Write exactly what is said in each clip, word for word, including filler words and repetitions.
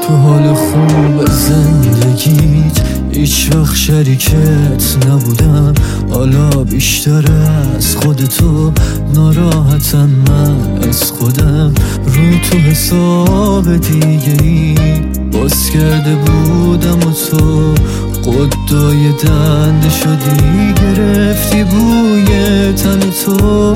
تو حال خوب زندگیت هیچ وقت شریکت نبودم، حالا بیشتر از خودتو ناراحتم من از خودم. رو تو حساب دیگه ای باز کرده بودم و تو قدای دنده شدی، گرفتی بوی تن تو.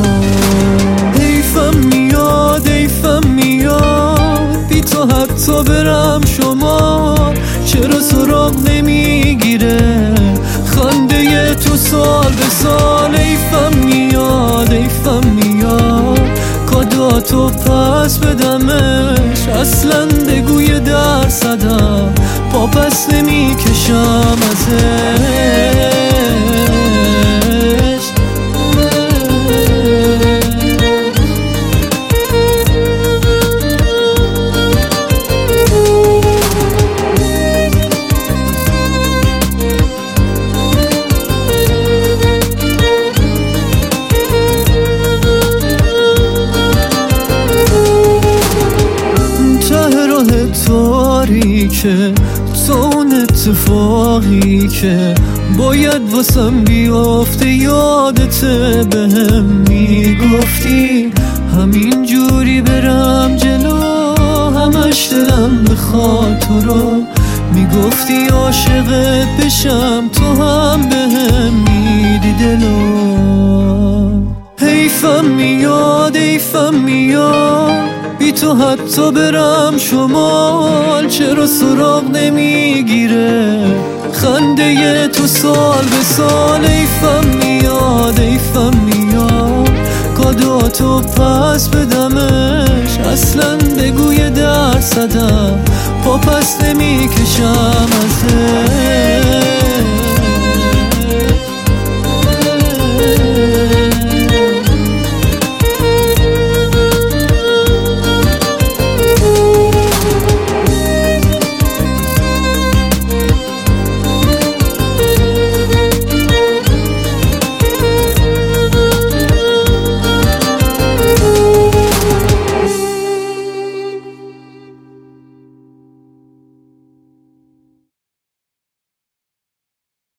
حیفم میاد حیفم میاد بی تو حتی برم شما، چرا سراغ نمیگیره خنده تو سال به سال. حیفم میاد حیفم میاد کاداتو پس بدمش، اصلا بگوی درصدم پا پس نمیکشم ازش. تاریکه تو اون اتفاقی که باید واسم بیافته، یادته بهم میگفتی همین جوری برم جلو، همش دلم بخواد تو رو، میگفتی عاشقت بشم تو هم بهم میدی دلو. حیفم میاد حیفم میاد بی تو حتی برم شمال، چرا سراغ نمیگیره خنده تو سال به سال. حیفم میاد حیفم میاد کاداتو پس بدمش، اصلا بگوی درصدم پا پس نمیکشم از